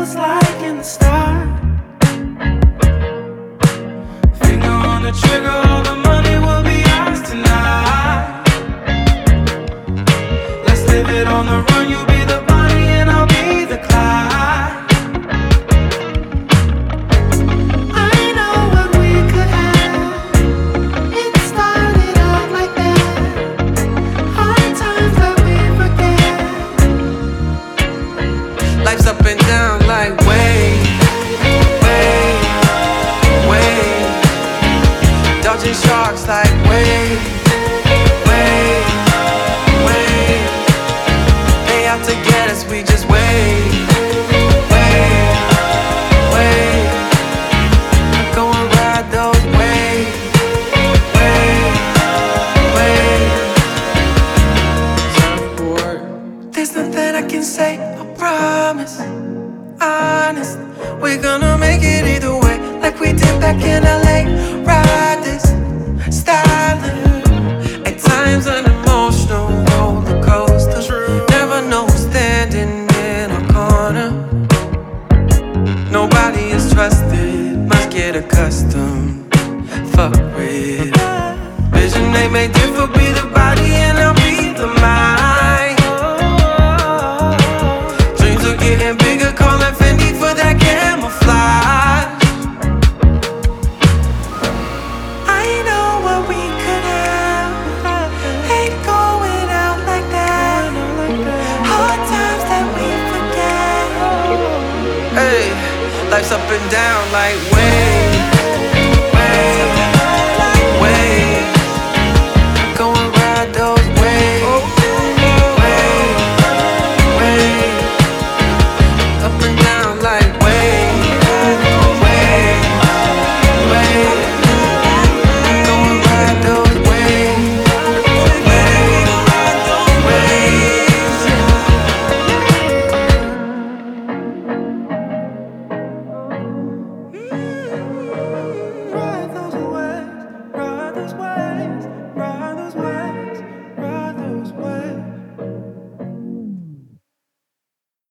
was like in the start. Finger on the trigger, all the money will be ours tonight. Let's live it on the run, you'll be the Bonnie and I'll be the Clyde. I know what we could have. It started out like that. Hard times that we forget. Life's up and down like wave, wave, wave. Dodging sharks like wave, wave, wave. They out to get us, we just wave, wave, wave. Go and ride those waves, wave, wave. Surfboard. There's nothing I can say, I promise. Honest, we're gonna make it either way, like we did back in LA. Ride this, styling. At times an emotional roller coaster. Never know who's standing in our corner. Nobody is trusted, must get accustomed. Fuck with vision, they may differ, be the body and I'll be the mind. Dreams are getting bigger, calling Fendi for that camouflage. I know what we could have. Hate going out like that. Hard times that we forget. Hey, life's up and down like wave,